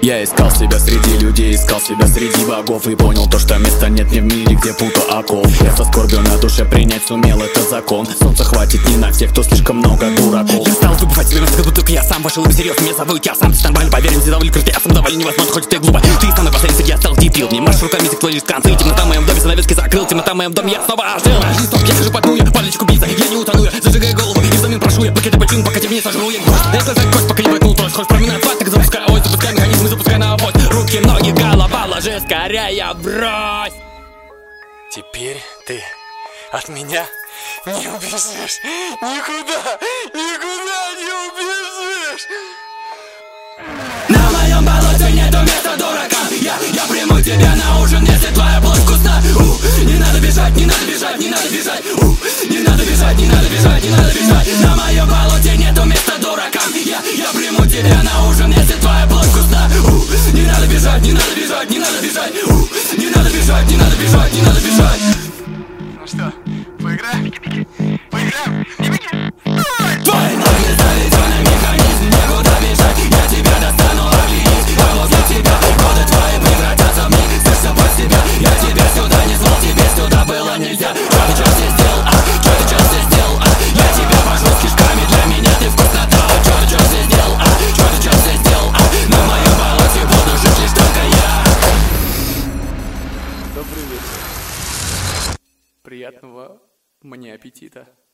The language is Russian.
Я искал себя среди людей, искал себя среди богов и понял то, что места нет ни в мире, где пута оков. Я со скорбью на душе принять сумел, это закон. Солнца хватит не на всех, кто слишком много дураков. Я стал выбывать себе как будто я сам вошел и серьезно меня зовут. Я сам, ты нормально, поверь, мне довольно крутый. Я сам довольно невозможно, хоть ты глупо. Ты самый последний, я стал дебил. Не машешь руками, язык твой лишь концы. Темнота в моем доме, занавески закрыл. Темнота в моем доме, я снова ожил. Жизнь стоп, я хожу по дну, я палечку бийца. Я не утону, я зажигаю голову и взамен прошу я. Пока ты почину, пока тебе не сожру я гость. Я слезаю кость, пока не воткнул трость. Хочешь променять факт, так запускай ось, запускай механизм и запускай на авось. Руки, ноги, голова, ложи скорее, брось. Теперь ты от меня не убежишь. Никуда не убежишь. На моем болоте нету места дуракам. Я приму тебя на ужин, если твоя плоть вкусна. Не надо бежать, не надо бежать, не надо бежать. Не надо бежать, не надо бежать, не надо бежать. На моем болоте нету места дуракам. Я приму тебя на ужин, если твоя плоть вкусна. Не надо бежать, не надо бежать, не надо бежать. Не надо бежать, не надо бежать, не надо бежать. Ну что, поиграем? Поиграем? Твои ноги заведены, механизм, некуда бежать. Я тебя достану, оглянись, а возле тебя годы твои превратятся в миг. Слышь, собой себя, я тебя сюда не звал, тебе сюда было нельзя. Что ты сейчас здесь сделал, что ты сейчас здесь сделал, я тебя пожру с кишками, для меня ты вкуснота. Что ты сейчас здесь сделал, что ты сейчас здесь сделал, на моем болоте буду жить лишь только я. Добрый вечер. Приятного мне аппетита.